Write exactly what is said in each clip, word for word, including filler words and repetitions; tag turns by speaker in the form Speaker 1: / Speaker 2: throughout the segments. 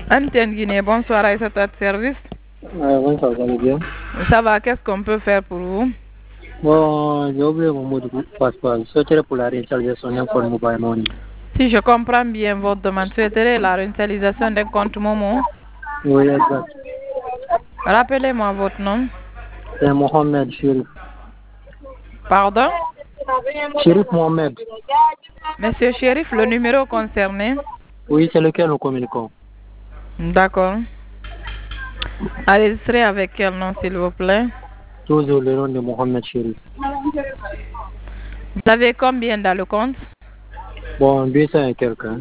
Speaker 1: Antenne Guinée, bonsoir à cet service.
Speaker 2: Euh, bonsoir, vous allez bien?
Speaker 1: Ça va, qu'est-ce qu'on peut faire pour vous?
Speaker 2: Bon, j'ai oublié mon mot de passe-passe. Je souhaiterais pour la réinitialisation d'un compte mobile money.
Speaker 1: Si je comprends bien votre demande, souhaiterais la réinitialisation d'un compte Momo?
Speaker 2: Oui, exact.
Speaker 1: Rappelez-moi votre nom.
Speaker 2: C'est Mohamed Chérif.
Speaker 1: Pardon?
Speaker 2: Chérif Mohamed.
Speaker 1: Monsieur Chérif, le numéro concerné?
Speaker 2: Oui, c'est lequel nous communiquons.
Speaker 1: D'accord. Enregistrez avec quel nom, s'il vous plaît?
Speaker 2: Toujours le nom de Mohamed Chérif.
Speaker 1: Vous avez combien dans le compte?
Speaker 2: Bon, deux cents et quelqu'un.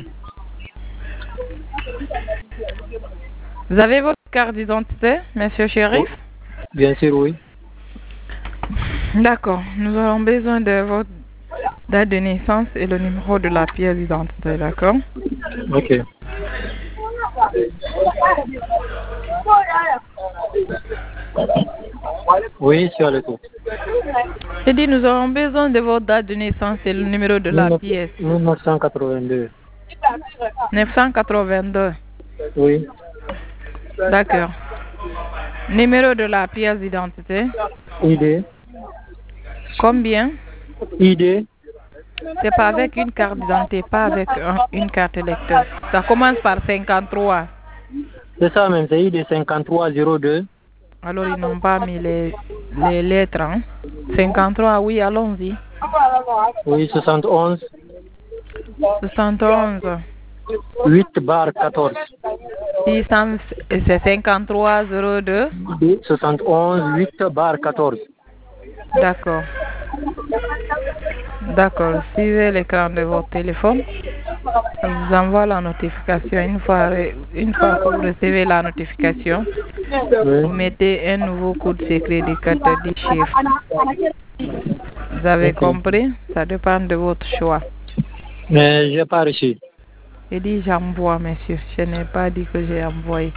Speaker 1: Vous avez votre carte d'identité, monsieur Chérif?
Speaker 2: Bien sûr, oui.
Speaker 1: D'accord. Nous aurons besoin de votre date de naissance et le numéro de la pièce d'identité, d'accord?
Speaker 2: Ok. Oui, je suis à l'écoute.
Speaker 1: J'ai dit, nous aurons besoin de votre date de naissance et le numéro de la pièce.
Speaker 2: mille neuf cent quatre-vingt-deux.
Speaker 1: neuf cent quatre-vingt-deux.
Speaker 2: Oui.
Speaker 1: D'accord. Numéro de la pièce d'identité.
Speaker 2: I D.
Speaker 1: Combien?
Speaker 2: I D.
Speaker 1: C'est pas avec une carte d'identité, pas avec un, une carte électeur. Ça commence par cinquante-trois.
Speaker 2: C'est ça même, c'est I D cinquante-trois zéro deux.
Speaker 1: Alors, ils n'ont pas mis les, les lettres. Hein? cinquante-trois, oui, allons-y.
Speaker 2: Oui, soixante et onze.
Speaker 1: soixante et onze.
Speaker 2: huit barre quatorze.
Speaker 1: six cents, c'est cinquante-trois zéro deux.
Speaker 2: soixante et onze huit barre quatorze.
Speaker 1: D'accord. D'accord. Suivez l'écran de votre téléphone. Ça vous envoie la notification. Une fois, une fois que vous recevez la notification,
Speaker 2: Oui.
Speaker 1: vous mettez un nouveau code secret de quatre dix chiffres. Vous avez
Speaker 2: Ok.
Speaker 1: compris? Ça dépend de votre choix.
Speaker 2: Mais je n'ai pas reçu.
Speaker 1: J'ai dit j'envoie, monsieur. Je n'ai pas dit que j'ai envoyé.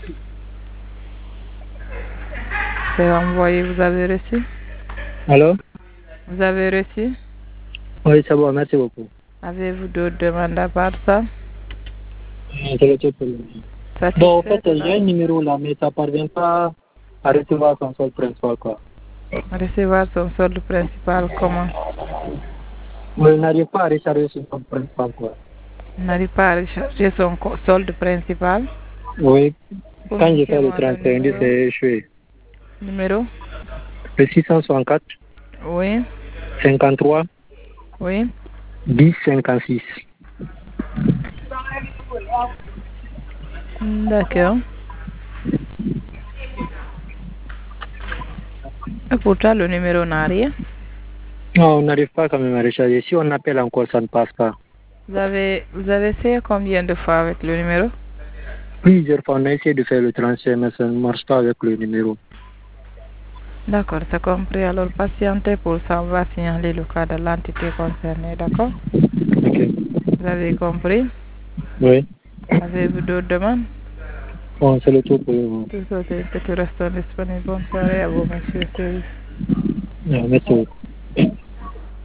Speaker 1: C'est envoyé, vous avez reçu?
Speaker 2: Allô?
Speaker 1: Vous avez reçu?
Speaker 2: Oui, c'est bon, merci beaucoup.
Speaker 1: Avez-vous d'autres demandes à part ça?
Speaker 2: C'est le tout pour le moment.
Speaker 1: Satisfait
Speaker 2: Bon, en fait,
Speaker 1: de la-
Speaker 2: j'ai un numéro là, mais ça ne parvient pas à recevoir son solde principal, quoi.
Speaker 1: Recevoir son solde principal, comment?
Speaker 2: Mais il n'arrive pas à recharger son solde principal, quoi.
Speaker 1: Il n'arrive pas à recharger son co- solde principal.
Speaker 2: Oui. Quand je fais le
Speaker 1: Communiquez-moi le
Speaker 2: transfert, il dit
Speaker 1: numéro.
Speaker 2: c'est échoué.
Speaker 1: Numéro?
Speaker 2: Le six cent soixante-quatre,
Speaker 1: Oui,
Speaker 2: cinquante-trois,
Speaker 1: oui.
Speaker 2: dix, cinquante-six.
Speaker 1: D'accord. Et pourtant, le numéro n'a rien.
Speaker 2: Non, on n'arrive pas quand même à recharger. Si on appelle encore, ça ne passe pas.
Speaker 1: Vous avez, vous avez essayé combien de fois avec le numéro?
Speaker 2: Plusieurs fois, on a essayé de faire le transfert, mais ça ne marche pas avec le numéro.
Speaker 1: D'accord, c'est compris. Alors, patientez pour ça. On va signaler le cas de l'entité concernée, d'accord?
Speaker 2: Ok.
Speaker 1: Vous avez compris?
Speaker 2: Oui.
Speaker 1: Avez-vous d'autres demandes?
Speaker 2: Bon, c'est le tout pour le moment.
Speaker 1: Tout ça, c'est que tout reste disponible. Bonne soirée à vous, monsieur.
Speaker 2: Non, merci beaucoup.